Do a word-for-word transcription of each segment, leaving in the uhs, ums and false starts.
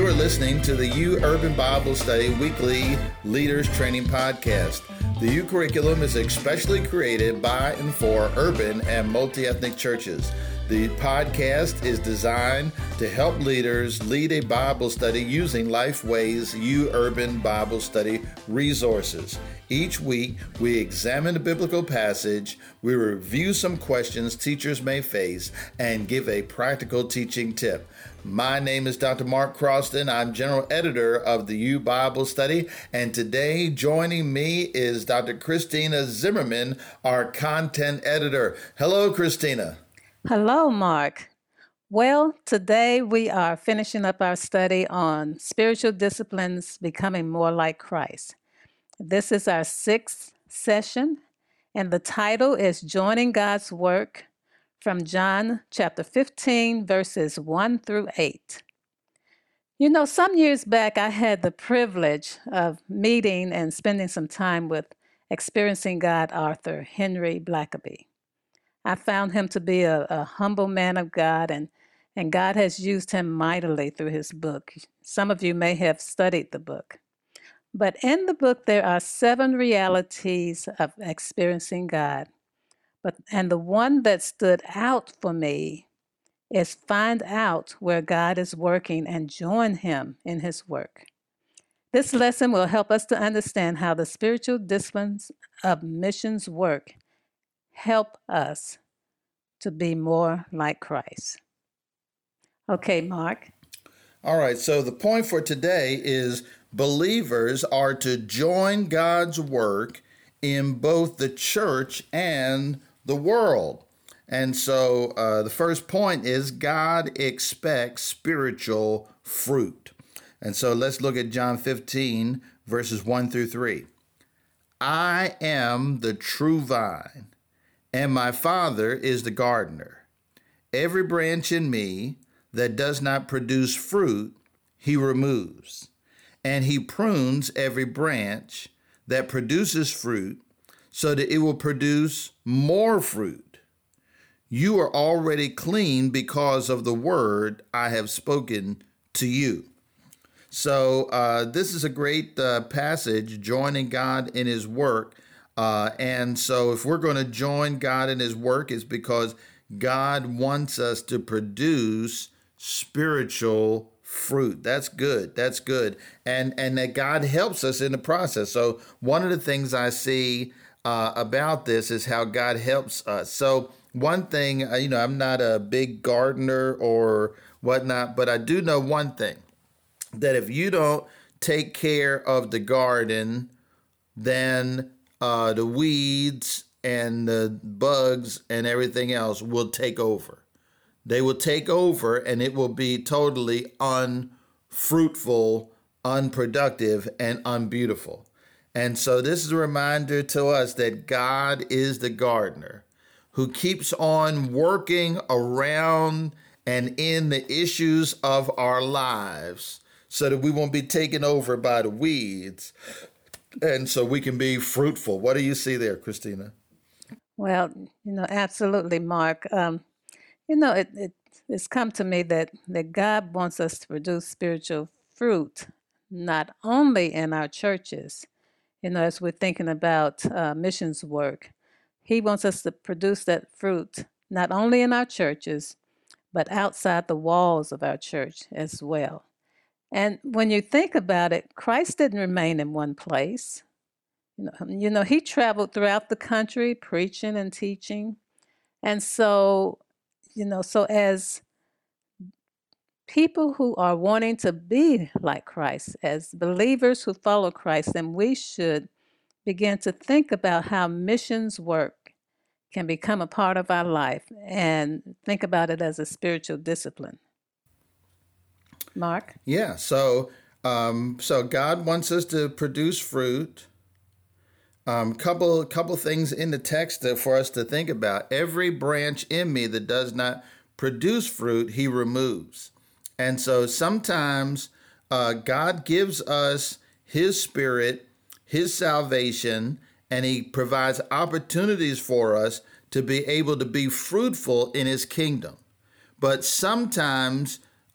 are listening to the U Urban Bible Study Weekly Leaders Training Podcast. The U curriculum is especially created by and for urban and multi-ethnic churches. The podcast is designed to help leaders lead a Bible study using Lifeway's U Urban Bible Study resources. Each week, we examine a biblical passage, we review some questions teachers may face, and give a practical teaching tip. My name is Doctor Mark Croston. I'm General Editor of the U Bible Study, and today joining me is Doctor Christina Zimmerman, our Content Editor. Hello, Christina. Hello, Mark. Well, today we are finishing up our study on spiritual disciplines becoming more like Christ. This is our sixth session, and the title is Joining God's Work from John chapter fifteen, verses one through eight. You know, some years back, I had the privilege of meeting and spending some time with Experiencing God author Henry Blackaby. I found him to be a, a humble man of God, and, and God has used him mightily through his book. Some of you may have studied the book. But in the book, there are seven realities of experiencing God. But and the one that stood out for me is find out where God is working and join him in his work. This lesson will help us to understand how the spiritual disciplines of missions work help us to be more like Christ. Okay, Mark. All right, so the point for today is believers are to join God's work in both the church and the world. And so uh, the first point is God expects spiritual fruit. And so let's look at John fifteen, verses one through three. I am the true vine, and my Father is the gardener. Every branch in me that does not produce fruit, he removes. And he prunes every branch that produces fruit so that it will produce more fruit. You are already clean because of the word I have spoken to you. So uh, this is a great uh, passage, joining God in his work. Uh, and so if we're going to join God in his work, it's because God wants us to produce spiritual fruit. That's good. That's good. And and that God helps us in the process. So one of the things I see uh, about this is how God helps us. So one thing, uh, you know, I'm not a big gardener or whatnot, but I do know one thing, that if you don't take care of the garden, then uh, the weeds and the bugs and everything else will take over. They will take over and it will be totally unfruitful, unproductive, and unbeautiful. And so this is a reminder to us that God is the gardener who keeps on working around and in the issues of our lives so that we won't be taken over by the weeds and so we can be fruitful. What do you see there, Christina? Well, you know, absolutely, Mark. Um, You know, it, it it's come to me that, that God wants us to produce spiritual fruit, not only in our churches. You know, as we're thinking about uh, missions work, he wants us to produce that fruit not only in our churches, but outside the walls of our church as well. And when you think about it, Christ didn't remain in one place. You know, you know, he traveled throughout the country preaching and teaching. And so You know, so as people who are wanting to be like Christ, as believers who follow Christ, then we should begin to think about how missions work can become a part of our life and think about it as a spiritual discipline. Mark? Yeah, so um, so God wants us to produce fruit. Um, couple couple things in the text that for us to think about. Every branch in me that does not produce fruit, he removes. And so sometimes uh, God gives us his spirit, his salvation, and he provides opportunities for us to be able to be fruitful in his kingdom. But sometimes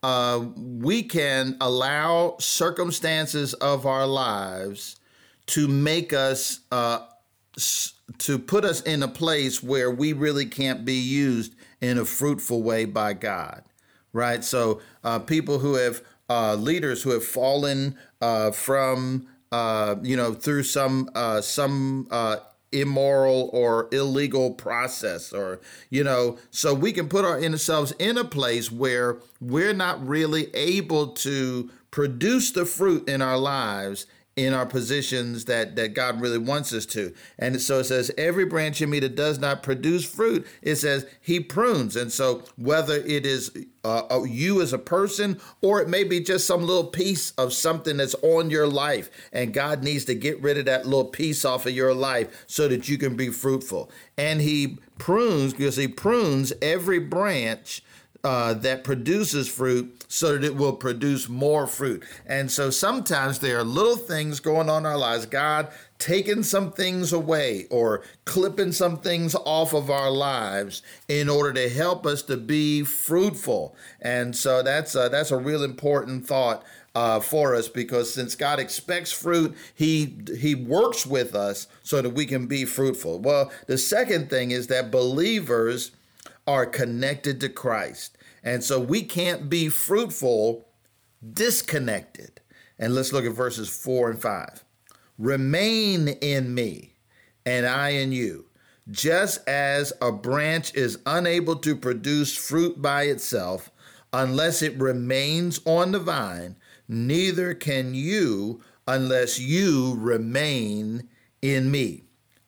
uh, we can allow circumstances of our lives to make us, uh, s- to put us in a place where we really can't be used in a fruitful way by God, right? So uh, people who have, uh, leaders who have fallen uh, from, uh, you know, through some, uh, some, uh, immoral or illegal process, or you know so we can put ourselves in a place where we're not really able to produce the fruit in our lives in our positions that that God really wants us to. And so it says, every branch in me that does not produce fruit, it says he prunes. And so whether it is uh, you as a person, or it may be just some little piece of something that's on your life, and God needs to get rid of that little piece off of your life so that you can be fruitful. And he prunes, because he prunes every branch Uh, that produces fruit so that it will produce more fruit. And so sometimes there are little things going on in our lives, God taking some things away or clipping some things off of our lives in order to help us to be fruitful. And so that's a, that's a real important thought uh, for us, because since God expects fruit, he he works with us so that we can be fruitful. Well, the second thing is that believers are connected to Christ. And so we can't be fruitful disconnected. And let's look at verses four and five. Remain in me, and I in you. Just as a branch is unable to produce fruit by itself unless it remains on the vine, neither can you unless you remain in me.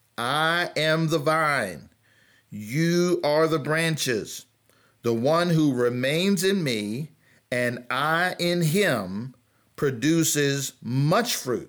I am the vine. You are the branches. The one who remains in me and I in him produces much fruit,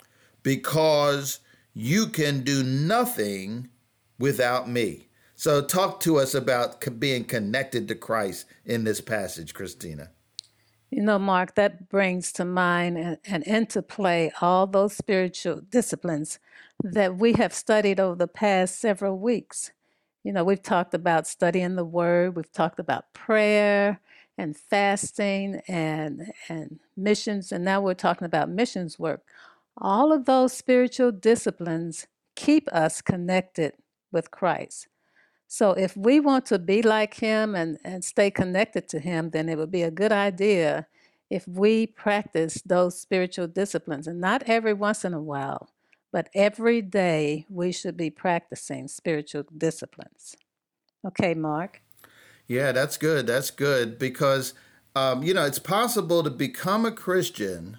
because you can do nothing without me. So talk to us about being connected to Christ in this passage, Christina. You know, Mark, that brings to mind and, and into play all those spiritual disciplines that we have studied over the past several weeks. You know, we've talked about studying the word, we've talked about prayer and fasting and and missions, and now we're talking about missions work. All of those spiritual disciplines keep us connected with Christ. So if we want to be like him and, and stay connected to him, then it would be a good idea if we practice those spiritual disciplines. And not every once in a while, but every day we should be practicing spiritual disciplines. Okay, Mark. Yeah, that's good. That's good because, um, you know, it's possible to become a Christian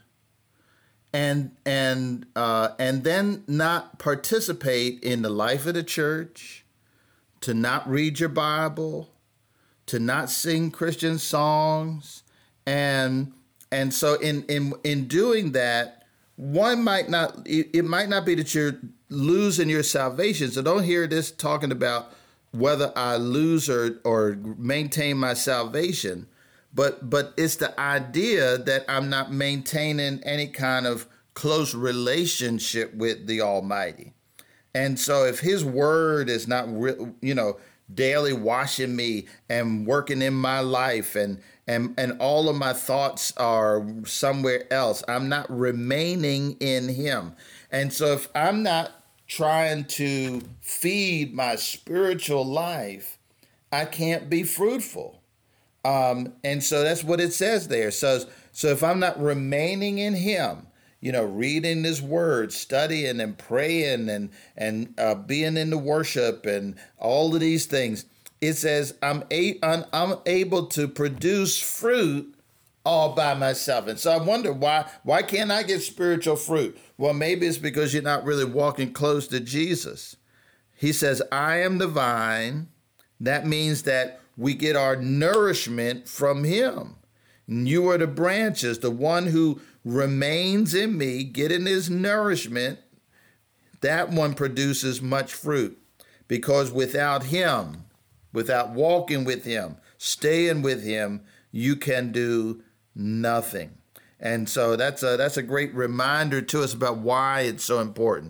and and uh, and then not participate in the life of the church, to not read your Bible, to not sing Christian songs, and and so in in in doing that, one might not it, it might not be that you're losing your salvation. So don't hear this talking about whether I lose or or maintain my salvation, but but it's the idea that I'm not maintaining any kind of close relationship with the Almighty. And so if his word is not, you know, daily washing me and working in my life, and and and all of my thoughts are somewhere else, I'm not remaining in him. And so if I'm not trying to feed my spiritual life, I can't be fruitful. Um, and so that's what it says there. So, so if I'm not remaining in him, you know, reading his word, studying and praying and and uh, being in the worship and all of these things, it says I'm, a, I'm I'm able to produce fruit all by myself. And so I wonder why why can't I get spiritual fruit? Well, maybe it's because you're not really walking close to Jesus. He says, I am the vine. That means that we get our nourishment from him. And you are the branches, the one who remains in me, getting his nourishment. That one produces much fruit, because without him, without walking with him, staying with him, you can do nothing. And so that's a, that's a great reminder to us about why it's so important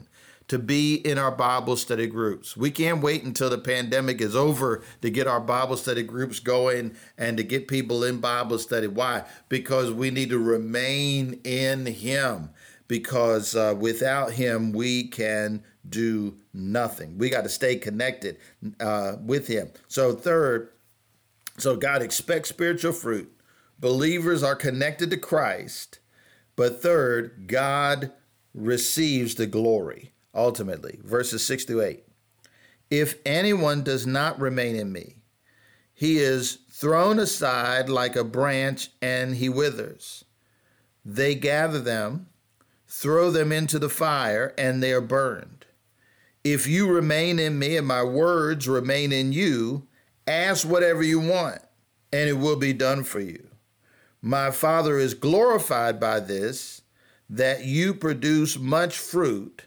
to be in our Bible study groups. We can't wait until the pandemic is over to get our Bible study groups going and to get people in Bible study. Why? Because we need to remain in him, because uh, without him, we can do nothing. We got to stay connected uh, with him. So third, so God expects spiritual fruit. Believers are connected to Christ. But third, God receives the glory. Ultimately, verses six through eight. If anyone does not remain in me, he is thrown aside like a branch and he withers. They gather them, throw them into the fire, and they are burned. If you remain in me and my words remain in you, ask whatever you want, and it will be done for you. My Father is glorified by this, that you produce much fruit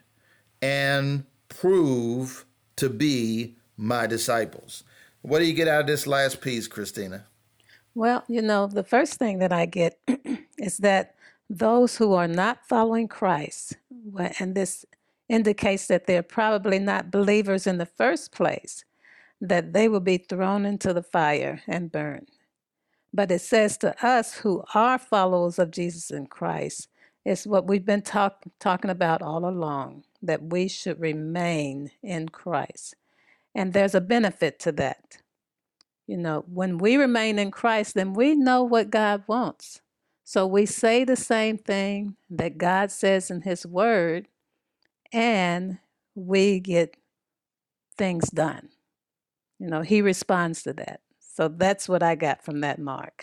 and prove to be my disciples. What do you get out of this last piece, Christina? Well, you know, the first thing that I get is that those who are not following Christ, well, and this indicates that they're probably not believers in the first place, that they will be thrown into the fire and burned. But it says to us who are followers of Jesus in Christ, it's what we've been talk, talking about all along, that we should remain in Christ. And there's a benefit to that. You know, when we remain in Christ, then we know what God wants. So we say the same thing that God says in his word, and we get things done. You know, he responds to that. So that's what I got from that, Mark.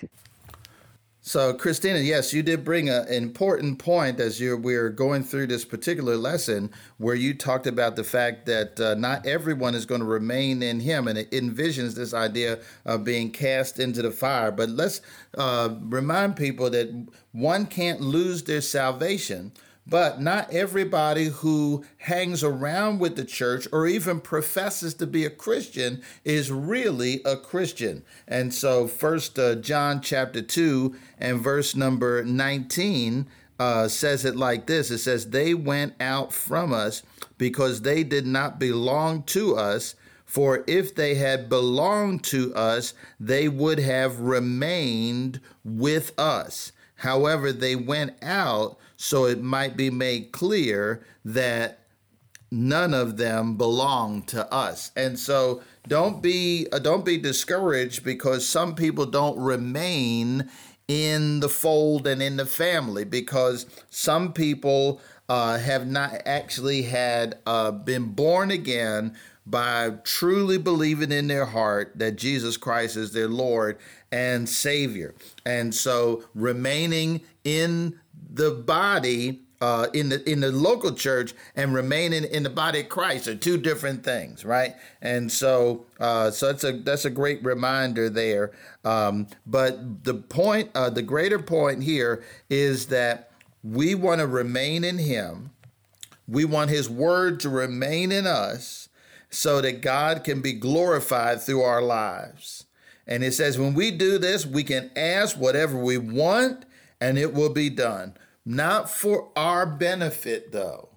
So, Christina, yes, you did bring a, an important point as you're, we're going through this particular lesson where you talked about the fact that uh, not everyone is going to remain in him, and it envisions this idea of being cast into the fire. But let's uh, remind people that one can't lose their salvation, but not everybody who hangs around with the church or even professes to be a Christian is really a Christian. And so First uh, John chapter two and verse number nineteen uh, says it like this. It says, they went out from us because they did not belong to us. For if they had belonged to us, they would have remained with us. However, they went out so it might be made clear that none of them belong to us. And so don't be uh, don't be discouraged because some people don't remain in the fold and in the family, because some people uh, have not actually had uh, been born again by truly believing in their heart that Jesus Christ is their Lord and Savior. And so remaining in the body, uh, in the in the local church, and remaining in the body of Christ are two different things, right? And so, uh, so that's a that's a great reminder there. Um, but the point, uh, the greater point here is that we want to remain in Him. We want His Word to remain in us, so that God can be glorified through our lives. And it says when we do this, we can ask whatever we want, and it will be done. Not for our benefit, though,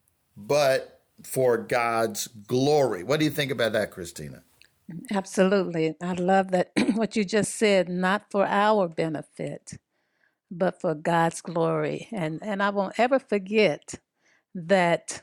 but for God's glory. What do you think about that, Christina? Absolutely. I love that what you just said, not for our benefit, but for God's glory. And and I won't ever forget that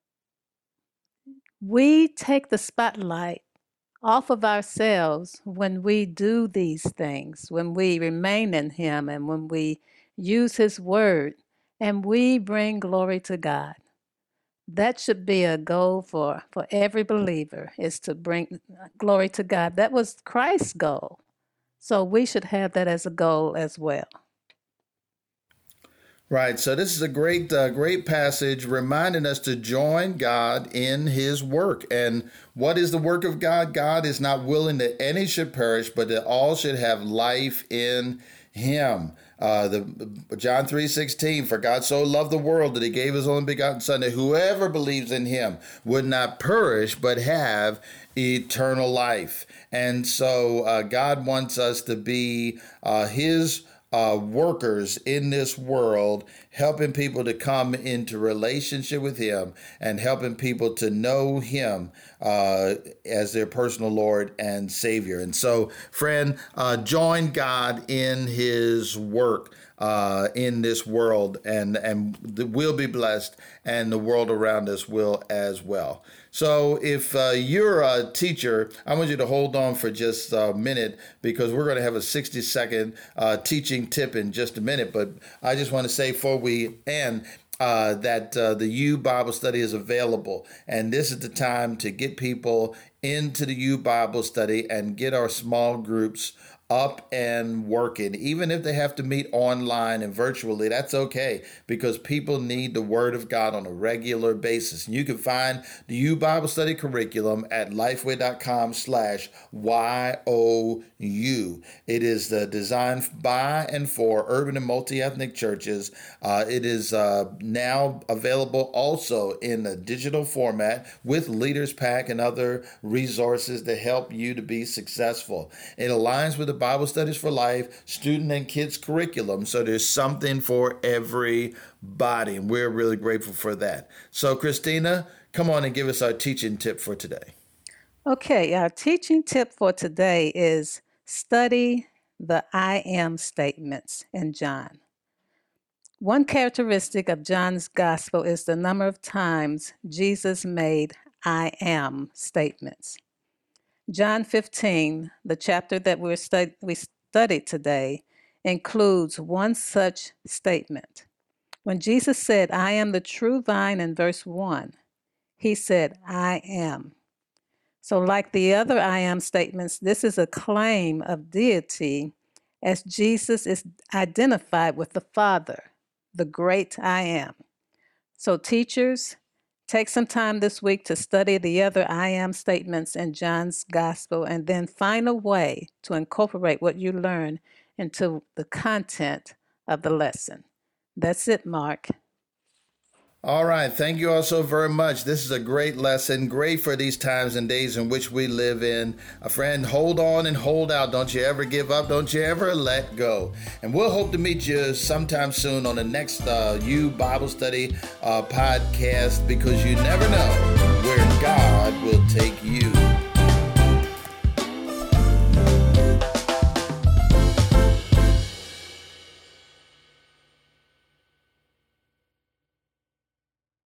we take the spotlight off of ourselves when we do these things, when we remain in Him and when we use His word, and we bring glory to God. That should be a goal for, for every believer, is to bring glory to God. That was Christ's goal. So we should have that as a goal as well. Right. So this is a great, uh, great passage reminding us to join God in His work. And what is the work of God? God is not willing that any should perish, but that all should have life in Him. Uh, the John three sixteen, for God so loved the world that He gave His only begotten Son, that whoever believes in Him would not perish, but have eternal life. And so uh, God wants us to be uh, His uh, workers in this world, helping people to come into relationship with him and helping people to know him uh, as their personal Lord and Savior. And so, friend, uh, join God in his work uh, in this world, and, and we'll be blessed, and the world around us will as well. So if uh, you're a teacher, I want you to hold on for just a minute, because we're going to have a sixty second uh, teaching tip in just a minute. But I just want to say before we end, Uh, that uh, the U Bible study is available. And this is the time to get people into the U Bible study and get our small groups up and working. Even if they have to meet online and virtually, that's okay, because people need the Word of God on a regular basis. And you can find the U Bible study curriculum at lifeway.com slash Y O U. It is uh, designed by and for urban and multi-ethnic churches. Uh, it is uh, now available also in a digital format with Leaders Pack and other resources to help you to be successful. It aligns with the Bible Studies for Life student and kids curriculum, so there's something for everybody, and we're really grateful for that. So, Christina, come on and give us our teaching tip for today. Okay, our teaching tip for today is study the I am statements in John. One characteristic of John's gospel is the number of times Jesus made I am statements. John fifteen, the chapter that we're stud- we studied today, includes one such statement. When Jesus said, I am the true vine in verse one, he said, I am. So like the other I am statements, this is a claim of deity, as Jesus is identified with the Father, the great I am. So teachers, take some time this week to study the other I am statements in John's gospel, and then find a way to incorporate what you learn into the content of the lesson. That's it, Mark. All right. Thank you all so very much. This is a great lesson, great for these times and days in which we live in. A friend, hold on and hold out. Don't you ever give up. Don't you ever let go. And we'll hope to meet you sometime soon on the next uh, U Bible Study uh, podcast, because you never know where God